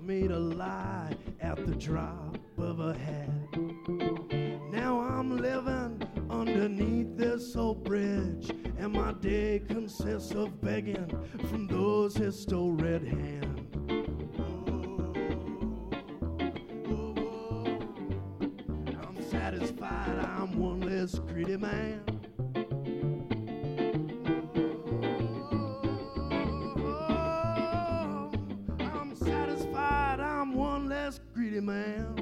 me to lie at the drop of a hat. Now I'm living underneath this old bridge, and my day consists of begging from those who stole red hand. I'm satisfied I'm one less greedy man. I'm satisfied I'm one less greedy man.